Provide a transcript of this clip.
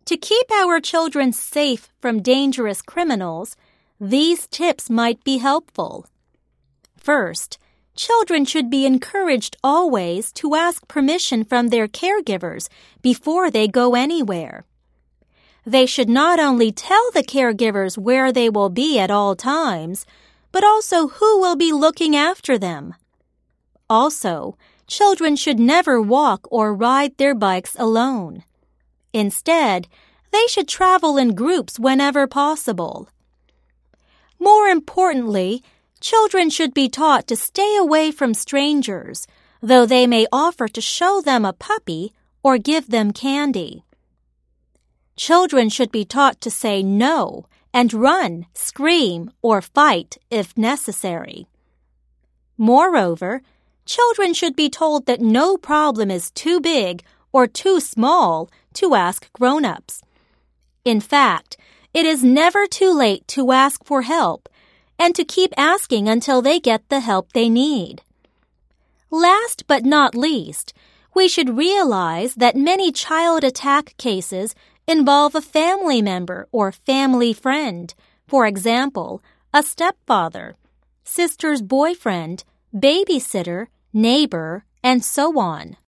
To keep our children safe from dangerous criminals, these tips might be helpful. First, children should be encouraged always to ask permission from their caregivers before they go anywhere. They should not only tell the caregivers where they will be at all times, but also who will be looking after them. Also, children should never walk or ride their bikes alone. Instead, they should travel in groups whenever possible. More importantly, children should be taught to stay away from strangers, though they may offer to show them a puppy or give them candy. Children should be taught to say no and run, scream, or fight if necessary. Moreover, children should be told that no problem is too big or too small to ask grown-ups. In fact, it is never too late to ask for help and to keep asking until they get the help they need. Last but not least, we should realize that many child attack cases involve a family member or family friend, for example, a stepfather, sister's boyfriend, babysitter, neighbor, and so on.